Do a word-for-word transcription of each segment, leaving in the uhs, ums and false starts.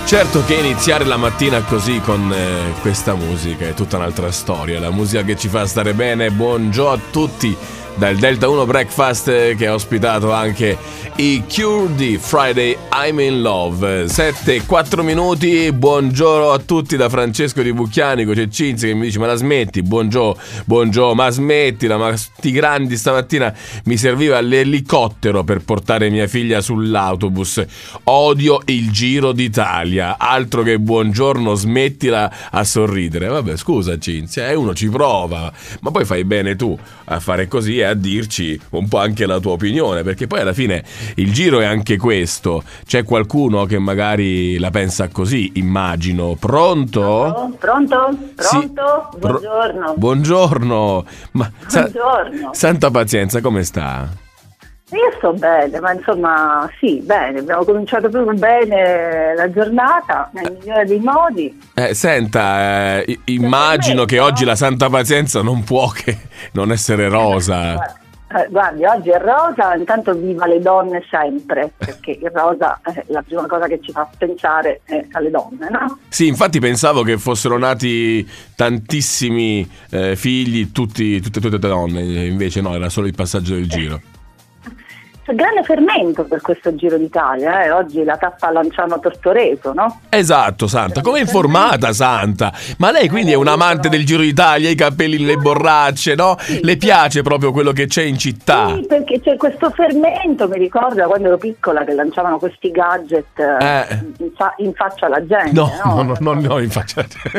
Certo che iniziare la mattina così con eh, questa musica è tutta un'altra storia, la musica che ci fa stare bene. Buongiorno a tutti dal Delta uno Breakfast, eh, che ha ospitato anche i Cure di Friday I'm in Love. Sette e quattro minuti, buongiorno a tutti da Francesco di Bucchianico. C'è Cinzia che mi dice: ma la smetti? Buongiorno, buongiorno, ma smettila, ma sti grandi, stamattina mi serviva l'elicottero per portare mia figlia sull'autobus. Odio il Giro d'Italia, altro che buongiorno, smettila a sorridere. Vabbè, scusa Cinzia, eh, uno ci prova, ma poi fai bene tu a fare così, a dirci un po' anche la tua opinione, perché poi alla fine il Giro è anche questo. C'è qualcuno che magari la pensa così, immagino. Pronto? Pronto? Pronto? Sì. Buongiorno. Pro- buongiorno. Ma Buongiorno. Sa- santa pazienza, come sta? Io sto bene, ma insomma sì, bene, abbiamo cominciato proprio bene la giornata, nel migliore dei modi. Eh, senta, eh, immagino che oggi la santa pazienza non può che non essere rosa. Eh, guardi, oggi è rosa, intanto viva le donne sempre, perché il rosa è la prima cosa che ci fa pensare eh, alle donne, no? Sì, infatti pensavo che fossero nati tantissimi eh, figli, tutti, tutte, tutte donne, invece no, era solo il passaggio del Giro. C'è grande fermento per questo Giro d'Italia, eh? Oggi la tappa a Lanciano Tortoreso, no? Esatto, Santa, come è informata Santa? Ma lei quindi è un amante del Giro d'Italia, i capelli, le borracce, no? Sì, Le piace proprio quello che c'è in città? Sì, perché c'è questo fermento, mi ricorda quando ero piccola che lanciavano questi gadget Eh. in, fa- in faccia alla gente, No, no? no, no, no, no, in faccia.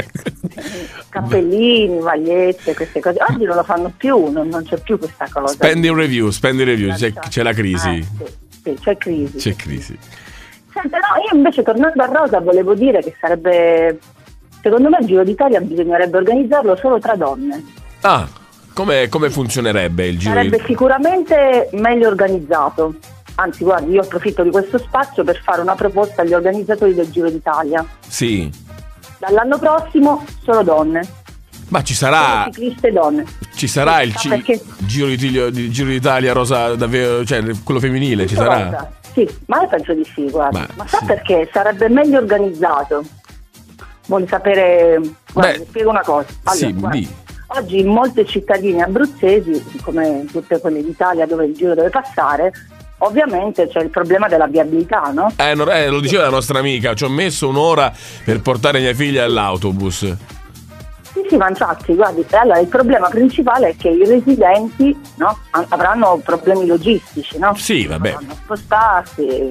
Cappellini, magliette, queste cose. Oggi non lo fanno più, non, non c'è più questa cosa. Spending review, spending review, c'è, c'è la crisi. Eh, sì, sì, c'è crisi. C'è crisi. Senta, no, io invece tornando a Rosa volevo dire che sarebbe, secondo me il Giro d'Italia bisognerebbe organizzarlo solo tra donne. Ah, come, come funzionerebbe il Giro? Sarebbe sicuramente meglio organizzato. Anzi, guardi, io approfitto di questo spazio per fare una proposta agli organizzatori del Giro d'Italia. Sì. Dall'anno prossimo solo donne. Ma ci sarà, Solo cicliste donne. ci sarà il Sa ci- perché? Giro d'Italia, di- Giro d'Italia rosa davvero, cioè quello femminile, ci sarà? Rosa. Sì, ma io penso di sì, guarda. Ma, Ma, sa sì. perché? Sarebbe meglio organizzato. Vuole sapere? Guarda, Beh, vi spiego una cosa. Allora, sì, guarda, di. oggi in molte cittadine abruzzesi, come tutte quelle d'Italia dove il Giro deve passare, ovviamente c'è il problema della viabilità, no? Eh, no, eh, lo diceva la nostra amica, ci ho messo un'ora per portare mia figlia all'autobus. Sì, sì, ma infatti, guardi, allora il problema principale è che i residenti, no, avranno problemi logistici, no? Sì, vabbè. Dovranno spostarsi. eh,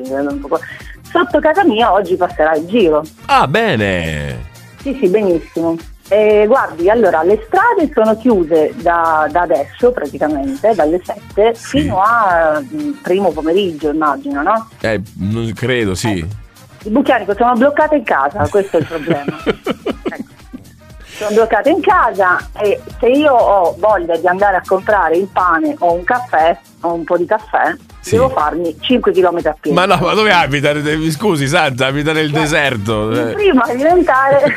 Sotto casa mia oggi passerà il Giro. Ah, bene. Sì, sì, benissimo. E guardi, allora le strade sono chiuse da, da adesso praticamente, dalle sette Sì. fino a mm, primo pomeriggio, immagino, no? Eh, non credo, sì. I Bucchianico sono bloccate in casa, questo è il problema. Ecco. Sono bloccate in casa e se io ho voglia di andare a comprare il pane o un caffè o un po' di caffè, Sì. devo farmi cinque chilometri a piedi. Ma no, ma dove abita? Mi scusi, Santa, abita nel deserto. Il Eh. primo a diventare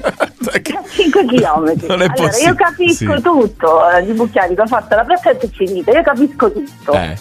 cinque chilometri. Non è Allora, possibile. io capisco Sì. tutto, eh, di Bucchianico, ho fatto la precedenza e finita, io capisco tutto. Eh.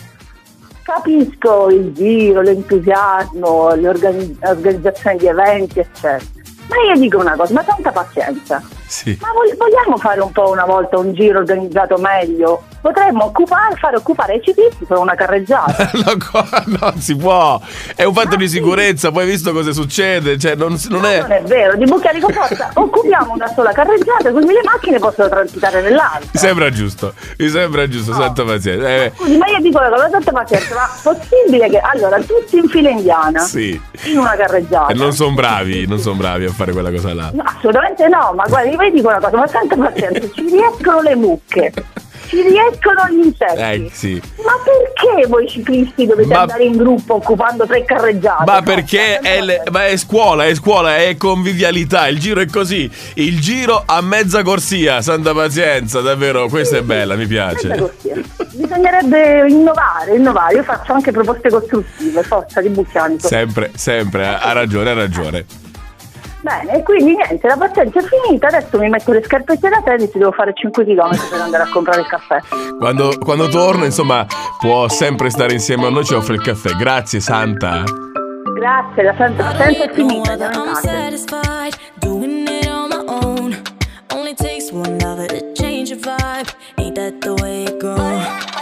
Capisco il giro, l'entusiasmo, le organi- organizzazioni di eventi, eccetera. Ma io dico una cosa, ma tanta pazienza. Sì. Ma vog- vogliamo fare un po' una volta un giro organizzato meglio? Potremmo occupare, fare occupare i ciclisti per una carreggiata. No, qua- non si può, è un fatto Ma di sì. sicurezza. Poi hai visto cosa succede, cioè non, non No, è. non è vero, di Bucchianico forza, occupiamo una sola carreggiata così le macchine possono transitare Mi nell'altra. sembra giusto, mi sembra giusto, No. santa pazienza. Eh, Scusi, ma io dico una cosa, tanta pazienza, ma possibile che allora tutti in fila indiana sì. in una carreggiata? E non sono bravi, non sono bravi a fare quella cosa là. No, assolutamente no, ma guarda, io vi dico una cosa, ma tanta pazienza, ci riescono le mucche, ci riescono gli insetti. Eh, sì. Ma perché voi ciclisti dovete Ma- andare in gruppo occupando tre carreggiate? Ma No, perché tanta è, le- pazienza. ma è scuola, è scuola, è convivialità. Il giro è così. Il giro a mezza corsia, santa pazienza, davvero, questa è bella, mi Questa piace. così. Bisognerebbe innovare, innovare. Io faccio anche proposte costruttive, forza di Bucchianico. Sempre, sempre, ha ragione, ha ragione. Bene, e quindi niente, la pazienza è finita, adesso mi metto le scarpette da tennis e devo fare cinque chilometri per andare a comprare il caffè. Quando, quando torno, insomma, può sempre stare insieme a noi, ci offre il caffè. Grazie, Santa. Grazie, la sento sempre finita, I'm satisfied doing it on my own. Only takes one lover to change your vibe. Ain't that the way it goes?